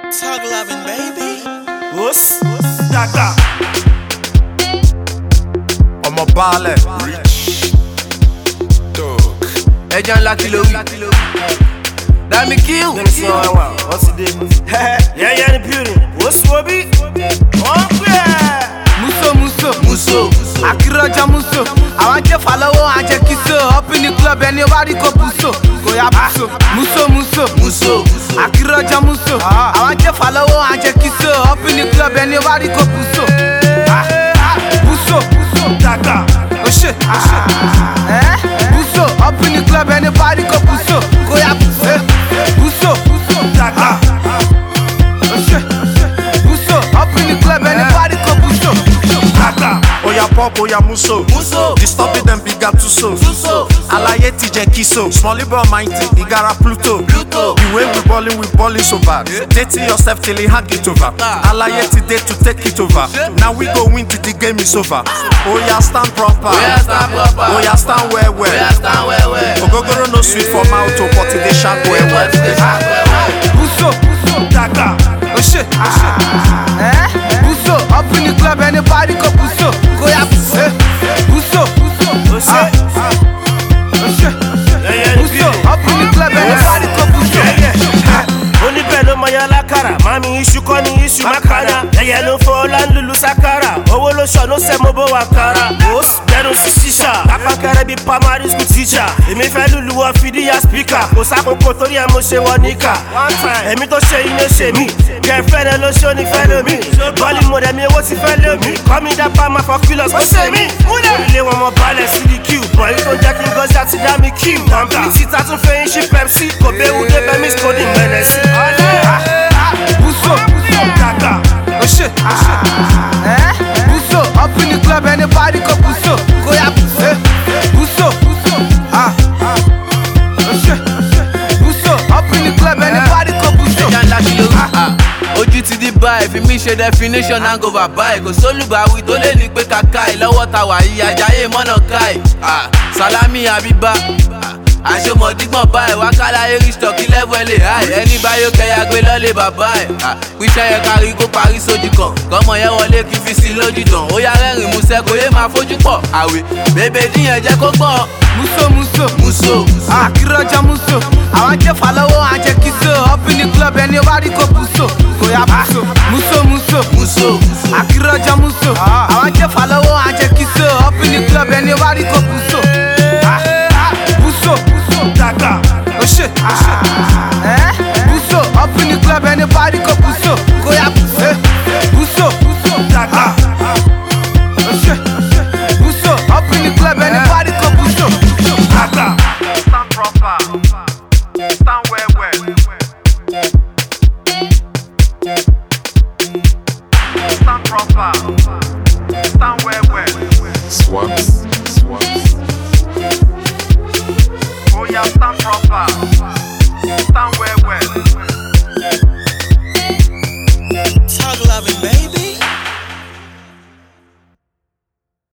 Tug loving, baby. What's Daka? I'm a baller. Rich dog. Ejan ńlá kí ló wí. Dami kill. Let me see how I want. What's the day? Yeah, in the building. What's Wobby? Muso. Akiraja Muso. Àwọn jẹ́ fàlọ́wọ́ àjẹ́ kìsó. Up in the club ẹni wá rí kò bùsọ̀. Kò yá bùsọ̀. Muso. Akiraja Muso. Àwọn jẹ́ fàlọ́wọ́ àjẹ́ kìsó. Up in the club ẹni wá rí kò bùsọ̀. Buso. Daka. Oh shit. Buso. Up in the club ẹni wá rí kò bùsọ̀. Kò yá Buso. Daka. Oh shit. Buso. Up in the club ẹni wá rí kò bùsọ̀. Daka. Oya pop, oya muso. Disturbing them bigger too so. Alaye TJ Kiso. Smally bro mighty, Igara Pluto. The way we ballin' so bad. Dating yourself till he hang it over. Alaye today to take it over. Now we go win till the game is over. Oya stand proper. Oya stand well. Ogogoro no sweet for mouth, but they shank well. Buso. Daka. Oh shit. Buso. Up in the club anybody go Buso. Go ya Buso. What's it? Oh shit. Yeah, in the Buso. building. Up in the club anybody go Buso. Oni pẹ̀lú mayala kara, mami iṣu kọ́ ni iṣu makara. Ẹyẹ ló fọ́ láńlùlù sakara, owó ló ṣọ̀ ló sẹ́ mo bó wa kara. Bẹ́ẹ̀nu sí ṣíṣà, kápákẹ́rẹ́ bíi primary school teacher. Èmi fẹ́ lùlù wọ fìdíyà speaker, kò sákòókò torí ẹ̀ mo ṣe wọ níkà. Èmi tó ṣe iná ṣe mí, kẹfẹ́ rẹ ló ṣe onífẹ́ lómi. Bọ́ọ̀lì mo dẹ̀ mi owó ti fẹ́ lómi. Kọ́mi dápá máa fọ kílọ̀s ó ṣe mí. Orílẹ̀ wọn mọ balẹ̀ sí di Q, bọ̀ èyí tó jẹ́ kí n gọ́sí àti dá mi Q. Kọ̀m̀pìlìtì ta tún fẹ́ yín ṣí Pepsi, kò béwu dé bẹ́ẹ̀ miss coding mẹ́nẹ̀sì. Buso. Daka. Oh shit. Buso. Up in the club anybody go Buso. Go ya Buso. Oh shit. Buso. Up in the club anybody go Buso. Ejan ńlá kí ló wí. Ojú ti di báyìí fi mí ṣe definition hangover báyìí. Kò sólùbáwí tó lè ní pé kàkà ẹ̀ lọ́wọ́ ta wà yí ajáyé mọ́nà káì. Salami Abiba. Àṣomọ̀dígbọ̀n báyìí wákàlà eristọ̀ kí lẹ́bù ẹ̀ lè háì. Ẹni báyọ̀ kẹyà gbé lọ́lé bàbá ẹ̀. Píṣẹ́ yẹn kárí kó parí sójú kan. Kọ́mọ yẹn wọlé kí fi sí lójú tàn. Ó yá rẹ́rìn músẹ́ kò yé máa fojú pọ̀. Àwẹ̀ bèbè díyẹn jẹ́ kó gbọ́n. Muso. Akiraja Muso. Àwọn jẹ́ fàlọ́wọ́ àjẹ́ kìsó. Up in the club ẹni wá rí kò Buso. Kò yá Muso. Akiraja Muso. Àwọn jẹ́ fàlọ́wọ́ àjẹ́ kìsó. Up in the club ẹni wá rí kò Buso. Buso. Daka. Oh shit. Buso. Up in the club anybody go Buso. Go ya Buso. Daka. Oh shit. Buso. Up in the club anybody go Buso. Daka. Stand proper. Stand well. Stand proper. Stand well. Swaps. Oya stand proper.